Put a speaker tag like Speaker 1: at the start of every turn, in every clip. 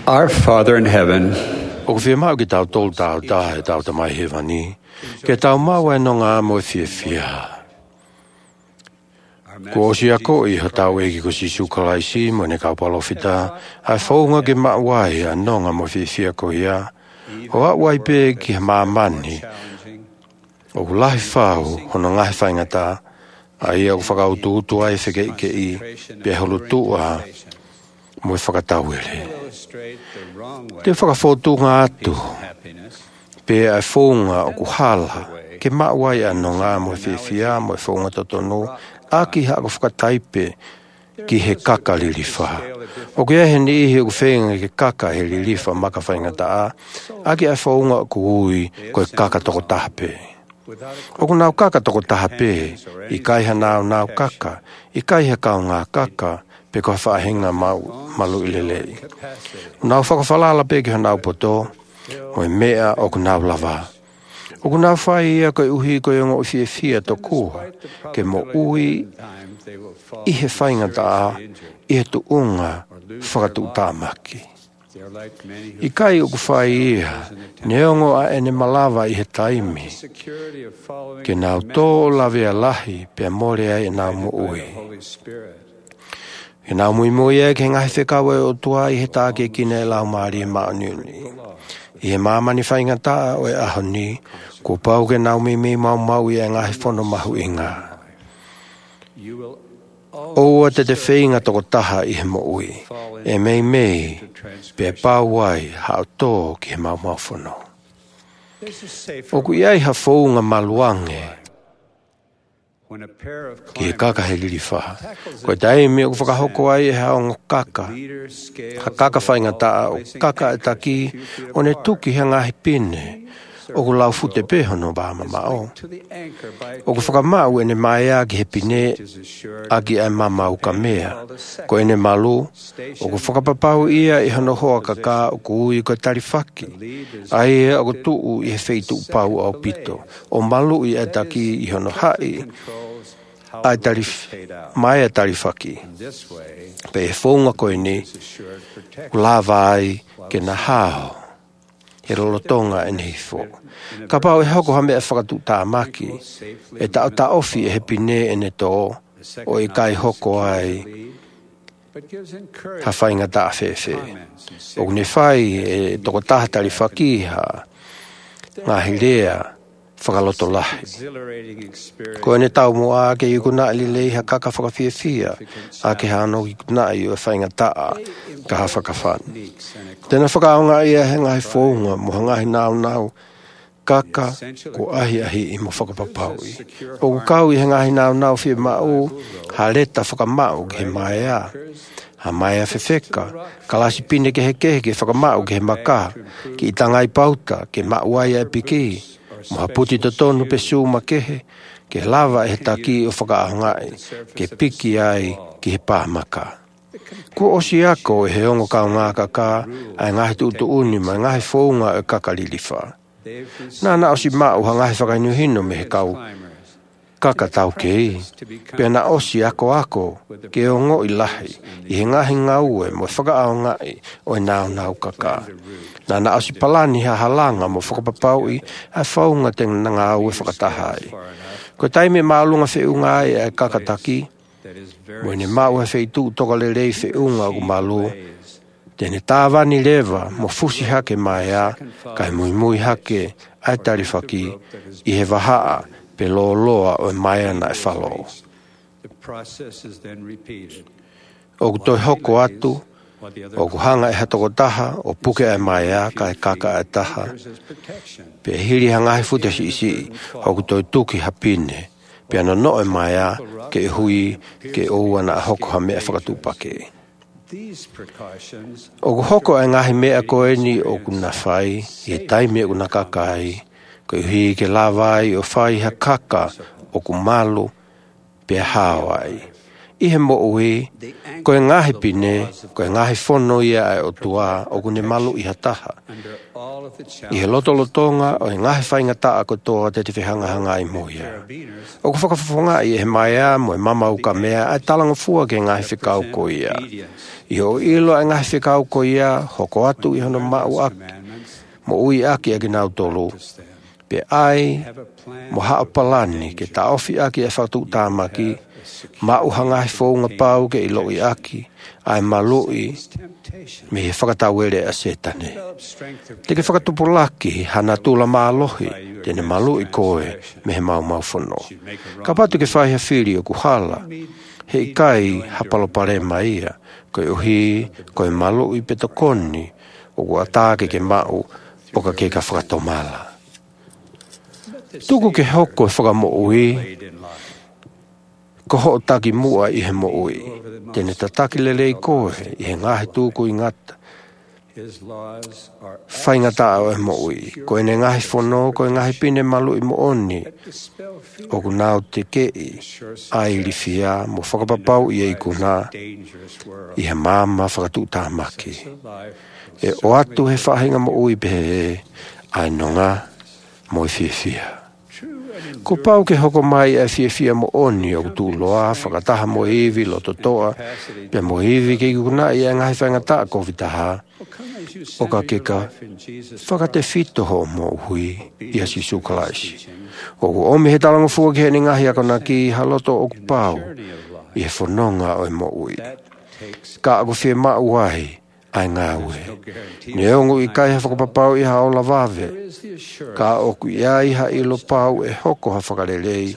Speaker 1: Our Father in heaven,
Speaker 2: O ke mau ki tau tol tau tahe tau ta mai hewani. Ke tau mau e no ngā mo fia. Ko osi ako I hatau eki ko si sukalaisi mo ne kau palofita. Ai whaunga ke mawai a no ngā mo fia ko ia. O awai pe ki mamani. O lahi whau hono ngahi whaingata. A ia o whakautu utu ai whike ike I. Pe holo tua mo whakatau ele. Te whakafotu ngā atu. Pe ai whaunga o kuhala. Ke mawai a no ngā mo fia mo whaunga totonu. Aki hako whakataipe ki he kaka liliwha. O ke ehe ni ihi o whenga ke kaka he liliwha maka whaingata a. Aki ai whaunga o kuui ko e kaka toko tahape. O ku nau kaka toko tahape, I kaiha nau kaka, I kaiha kau ngā kaka, pe ko whahenga malu ilelei. Nau whakawhalala pe ki ha nau poto, o e mea o ku nau lava. O ku nau whai ia koe uhi koe ongo fia to kua, ke mo ui I he whaingata a, I he tu unga whakatu tāmaki. I kai o ku whai ia, ne ongo a ene malawa I he taimi, ke nau tō lawea lahi pe more ai e nau mo ui. E nau mui mui e ke ngahi whekawe o tua I he tāke kine e lau maari e maaniuni. I he mamani whaingata o e ahoni, ko pau ke nau mimi mau I e ngahi whono mahu I ngā. Oua te whainga toko taha I he mo ui, e mei, pe pau wai hao tō ki he mau whono. O ku iai ha whaunga maluange, ki he kaka he liri wha. Koe tai me o whakahoko ai e haongo kaka. Ha kaka whainga taa o kaka e taki o ne tuki he ngahi pine. O ku lau fute pehono bāma mao. O ku whakamau e ne mai a ki he pine a ki ai mamau ka mea. Ko e ne malu, o ku whakapapau ia I hono hoa kaka o ku ui koe tariwhaki. Ai e o ku tuu I he wheitu pau au pito. O malu I e taki I hono hai. Ai mai e tariwhaki. Pe e whaunga koe ni, ku lava ai ke na hao. He rolotonga e nehifo. Ka pau e hoko hame e whakatu tāmaki, e ta ofi e he pine e ne tō, o I kai hoko ai, ha whainga ta awhewhe. O ne whai e toko tahatari whakiha, ngā hirea, whakaloto lahi. Ko ne tau mo a ke I kuna lilei ha kaka whakawhiawhia, a ke hano I kuna I o whainga taa, ka ha whakawhani. Tēnā whakaonga ia he ngai whaunga, mo hangahi nau, kaka, ko ahi I mo whakapapaui. O ku kau I he ngai nau whia mau, ha reta whakamau ke he maea. Ha maea whewheka, ka lasi pine ke he kehe ke whakamau ke he maka, ki I tangai pauta, ke mauai e piki, mo ha puti to tonu pe sūma kehe, ke lava e he taki o whakaahongai, ke piki ai ki he pāmaka. Ko osi ako e he ongo kau ngā kaka, ai ngahi tuutu uni mai ngahi whaunga e kaka liliwha. Nā osi mau ha ngahi whakainu hino me he kau kaka tau kei. Pea na osi ako, ke ongo I lahi, I he ngahi ngau e mo whakaao ngai o e nau kaka. Nā osi palani ha halanga mo whakapapaui, ai whaunga te ngau e whakatahai. Ko taime maalunga whiunga e kaka taki, mo ne mau e wheitu toka le rei whiunga o malu, tene tāwani lewa mo fusi hake mai a, kai mui hake ai tariwhaki I he wahaa pe loa o e mai ana e whalo. O ku toi hoko atu, o ku hanga e hatoko taha, o puke ai mai a, kai kaka e taha, pe hiri hanga he fute si, o ku toi tuki hapine, pe ano no e mai a, ke hui, ke ouana a hoko ha mea whakatupake. O ku hoko e ngahi mea koe ni o ku na whai, I tai mea ku na kakai, ko hui ke lawai o whai ha kaka o ku malu pe hawai. I he mo ui, ko e ngahi pine, ko e ngahi whono ia ai o tua o ku ne malu I hataha. I he lotolotonga o e ngahi whainga taa ko toa te te whihangahanga I moia. O ku whakawhonga I he mai a mo e mama uka mea ai talanga fua ke ngahi whikau ko ia. I o ilo e ngahi whikau ko ia, hoko atu I hono mau aki, mo ui aki agi nau tolu. Pe ai, mo hao palani ke ta ofi aki e whatu tāmaki, mau hangahi whounga pau ke ilo I aki, ai malui, me he whakatau ere a setane. Te ke whakatupulaki, hana tula mālohi, tene malui koe, me he mau whono. Ka patu ke whaiha whiri o kuhala, he ikai hapalo pare maia, koe uhi, koe malui petokoni, o kua tāke ke mau, o ka ke ka whakatomala. Tuku ke hoko e whakamo ui, ko ho taki mua I he mo ui. Tene tataki lele I koe, I he ngahe tūku I ngata. Whai ngata au e mo ui. Ko ene ngahe whono, ko e ngahe pine malu I mo oni. O ku nau te kei, ai rifia, mo whakapapau I e kuna, I he mama whakatu tāmaki. E o atu he whahinga mo ui pehe, ai nonga, mo I whiwhia. Ko pau ke hoko mai e whiwhia mo oni o tu loa, whakataha mo hivi lo totoa, pe mo hivi ke kuna I e ngahi whaingata ko vitaha, o ka keka, whakate fito ho mo hui, I a Jesu Kalaisi. O ku omi he talango fua ke he ni ngahi akona ki haloto o ku pau, I he whanonga o e mo ui. Ka ako whia mau ai, ai ngāwe. Ne ongu I kai ha whakapapau I ha o lawave. Ka oku ia I ha ilo pau e hoko ha whakarelei.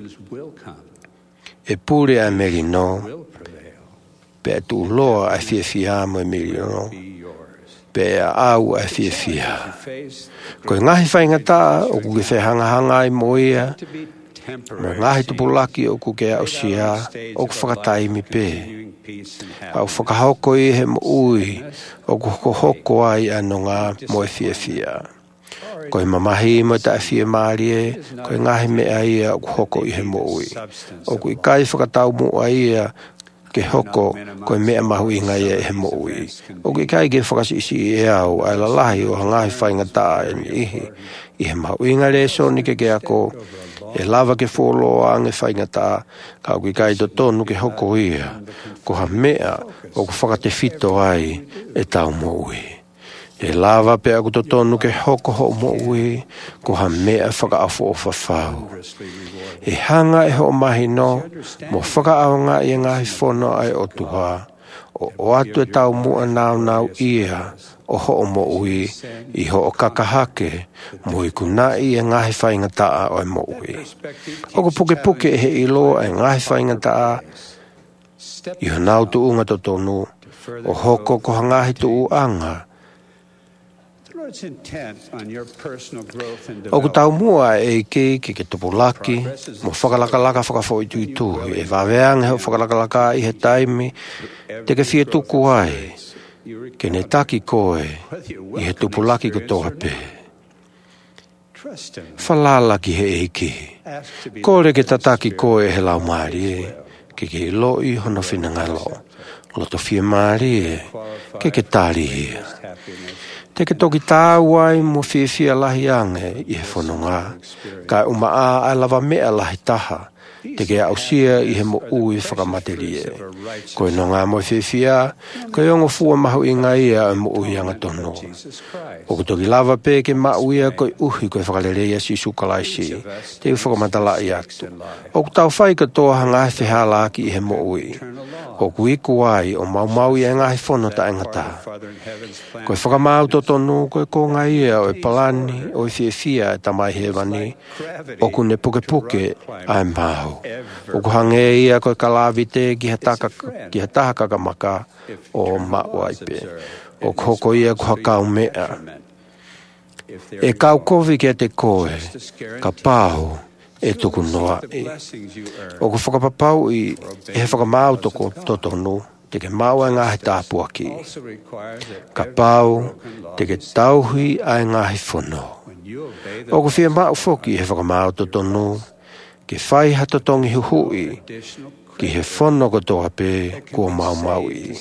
Speaker 2: E pure a meri no. Pe a tu loa a whiawhia mo e meri no. Pe a au a whiawhia. Ko I ngahi whaingata o ku ke whehangahanga I mo ia. Mo ngahi tupulaki o ku ke au sia o ku whakataimi pe. Au whakahoko I he mo ui o ku hoko ai anonga mo e whiawhia. Ko I mamahi mo ta whia marie, ko I ngahi mea ia o ku hoko I he mo ui. O ku I kai whakatau mo ia ke hoko ko I mea mahu I ngai e he mo ui. O ku I kai ke whakasisi I au ai lalahi o hangahi whaingata e ni ihi. I he mahu I ngai reso ni ke ako e lava ke wholoa ange whaingata ka o ku I kai to tonu ke hoko ia. Ko ha mea o ku whakate fito ai e tau mo ui. E lava pe aku to tonu ke hoko ho mo ui, ko ha mea whakaafo o whawhau. E hanga e ho mahi no, mo whakaaonga I ngahi whono ai o tuha, o atu e tau mua nau ia, o ho o mo ui, I ho o kakahake, mo I kunai e ngahi whaingataa o e mo ui. O ku puke e he ilo e ngahi whaingataa, I ho nau tu unga to tonu, o hoko ko hangahi tu anga, o ku tau mua e ke tupulaki, mo whakalakalaka whakafo I tuituhi, e waweang he whakalakalaka I he taimi, te ke whia tuku ai, ke ne taki koe, I he tupulaki ko toha pe. Whalalaki he eiki, kore ke tataki koe he lau maari e, ke loi hono whinangalo, loto whia maari e, ke tari hia. Te ke toki tāuai mo whiwhia lahi ange I he whanonga, ka umaa ai lava mea lahi taha, te ke ausia I he mo ui whakamaterie. Koe no ngā mo whiwhia, koe ongo fua mahu I ngā ia mo ui anga tono. O ku toki lava pe ke mau ia koe uhi koe whakarerea Jesu Kalaisi, te whakamatala I atu. O ku tau whai katoa ngā whihalaki I he mo ui. O ku iku ai o mau I ngā whono ta engata. Koe whakamau to tonu koe ko ngā ia o e palani o I whiwhia e tamai hewani, o ku ne puke ai mau. O ku hange ia koe kalavite ki he taha kakamaka o mauaipe. O ku hoko ia ku hakau mea. E kau kovi ke te koe, ka pāhu e tuku noa I. O ku whakapapau I he whakamau toko totonu, te ke mau ai ngahi tāpuaki. Ka pau, te ke tauhi ai ngahi whono. O ku whia mau whoki he whakamau totonu, ke whai hatotongi huhui, ki he whono ko toa pe kua mau I.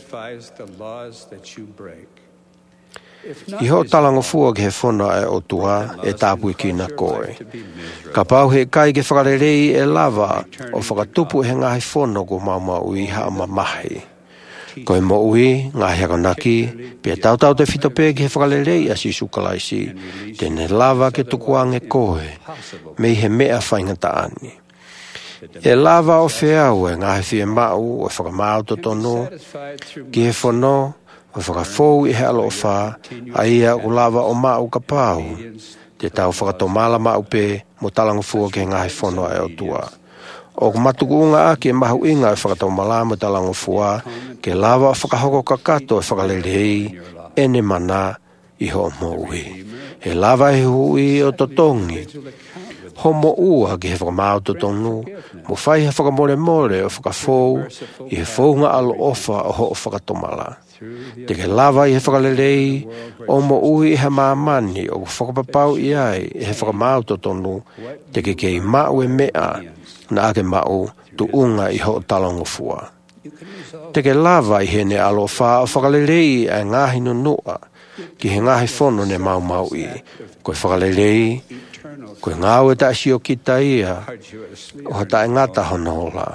Speaker 2: I ho talango fua ke he whono e o tua e tāpui ki na koe. Ka pau he kai ke whakarerei e lava o whakatupu he ngahi whono ko mau I ha ama mahi. Ko e mo ui, ngā hiakonaki, pia tau te whitope ki he whakalelei a sisu kalaisi, tēne lava ke tukuange koe, mei he mea whaingata ani. E lava o whiau e ngā he whie mau o whakamau to tono, ki he whono, o whakafou i he alo o wha, a ia o lava o mau ka pau, te tau whakatomala mau pe, mo talangu fua ke ngā he whono e o tua. O matukunga a ke mahu inga e whakatomala mo talangu fua, ke lava o whakahoko kakato e whakalelei, ene mana i ho mo ui. He lava e hui o totongi, homo ua ki he whakamau to tonu, mo whai he whakamore more o whakafou, i he whaunga alo ofa o ho o whakatomala. Te ke lava i he whakalelei, o mo ui i he maamani o whakapapau i ai i he whakamau to tonu, te ke kei mau e mea, na ake mau tu unga i ho talango fua. Te ke lava i he ne alo wha o whakalelei a ngahi no nua, ki he ngahi whono ne mau mau i, koe whakalelei, koe ngāu e ta asio kita ia, o hata e ngata honola.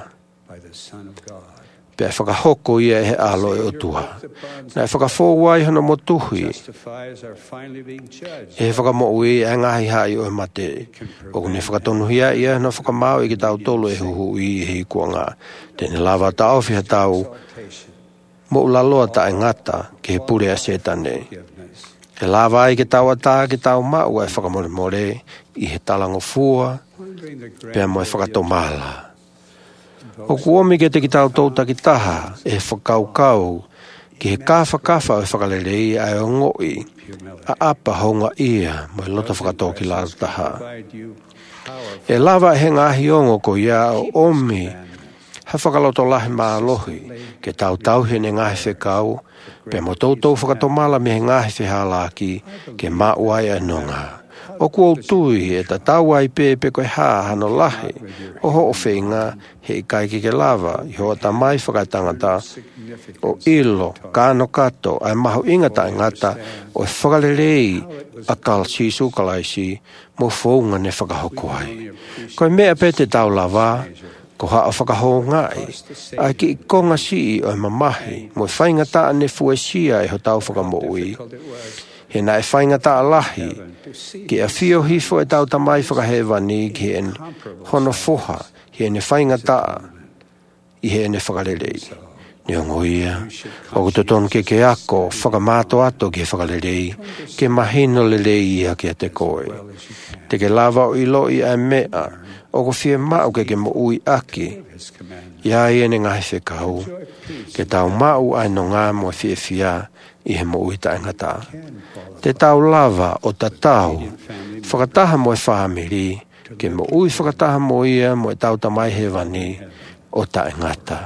Speaker 2: Pea whakahoko ia e he alo e o tua. Nai whakafōwai hono mo tuhi. E whakamo ui e ngahi hai o e mate. O kune whakatonuhia ia no whakamau i ki tau tolu e huhu i he kuanga. Tēne lava ta awhiha tau. Mo ulaloa ta e ngata ki he pure a setane. He lava i ki tau ata ki tau mau e whakamore more i he talango fua. Pea mo e whakatomala. O kuomi ke te ki tau tauta ki taha e whakaukau ki he kawha e whakalelei ai o ngoi a apa honga ia mo e lota whakatau ki lāta taha. E lava he ngahi ongo ko ia o omi ha whakaloto lahi maa lohi ke tau he ne ngahi whekau pe mo tautou whakatomala me he ngahi whehalaki ke mauai e nonga. O kua tui e ta tauai pe koe haa hano lahi, o ho o whenga he i kai ke lava, i hoa ta mai whakaitangata, o ilo, kāno kato, ai mahu ingata ingata, o e whakalelei a kal sisu kalaisi, mo whaunga ne whakahoko ai. Koe mea pe te tau lava, ko haa whakaho ngai, ai ki i konga si o e mamahi, mo e whaingata ne fuesia e ho tau whakamoui. He na e whaingata alahi, ki a whio hifo e tau tamai whakahewani ki en hono foha, he ne whaingata i he ne whakalelei. Ni ongo ia, o kutoton ke ako, whakamato ato ki whakalelei, ke mahino lelei ia ki a te koe. Te ke lava o ilo i a mea, o ko whie mau ke mo ui aki, ia i ene ngahi whekau, ke tau mau ai no ngā mo whie whia, i he mo ui taingata. Te tau lava o ta tau, whakataha mo e whahamiri, ke mo ui whakataha mo ia mo e tau tamai he wani o taingata.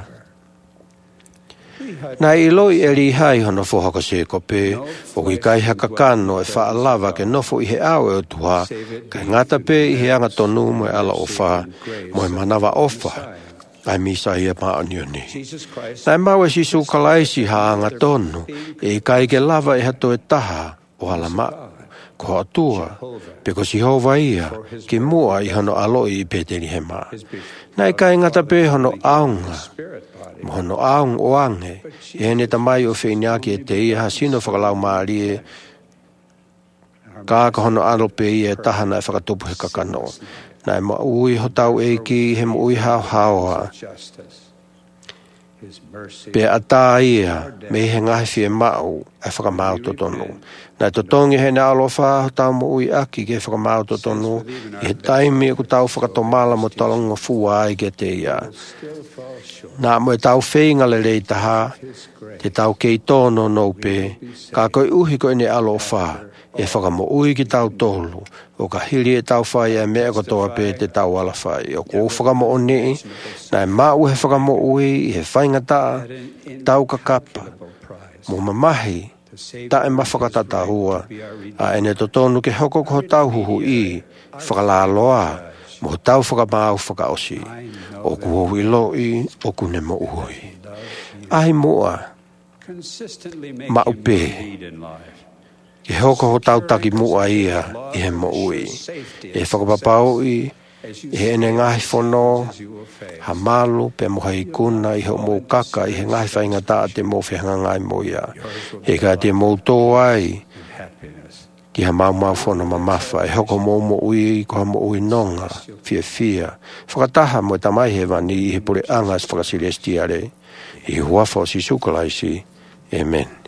Speaker 2: Nā i loi e li hai hono whohaka se kope, o kui kai haka kano e wha lava ke nofo i he au e o tuha, kai ngata pe i he anga tonu mo e ala ofa, mo e manawa ofa, ai misa ia pa onioni. Nai mau e sisu kalaisi haanga tonu, e kai ke lava e hato e taha, o hala ma, ko atua, peko si hova ia, ki mua i hono aloi i peteri he ma. Nai kai ngata pe hono aunga, mo hono aung o ange, e hene tamai o whiniaki e te ia hasino whakalau maari e, ka hono alo pe ia e tahana e whakatupu he kakano. Nai ma ui ho tau e ki he mo ui hao haoa. Pe ata ia me he ngahi whie mau e whakamau to tonu. Nai to tongi he ne alofa ho tau mo ui aki ke whakamau to tonu i he taimi e ku tau whakatomala mo talonga fua ai ke te ia. Nā mo e tau whenga le rei taha, te tau kei tono no pe, ka koe uhi koe ne alofa e whakamo ui ki tau tolu, o ka hiri e tau whai e mea kotoa pe te tau ala whai. O ko whakamo o nei, nai mau he whakamo ui i he whaingata, tau ka kapa. Mo mamahi, ta e mawhakatata hua, a ene to tonu ke hoko ko tau huhu i, whakalaloa, mo tau whakamau whakaosi, o kuhowi loi, o kune mo ui. Ahi mua, maupe, ke hoko ho tau taki mua ia i he mo ui. E whakapapau i, I he ene ngahi whono, ha malu, pe moha I kuna, I ho mō kaka, I he ngahi whainga taa te mō whihanga ngai mo ia. He ka te mō tō ai, ki ha mau whono ma mawha, e hoko mō mo ui, ko ha mo ui nonga, fia. Whakataha mo tamai he wani, I he pure angas whakasiri estiare, I huafo si sukalaisi. Amen.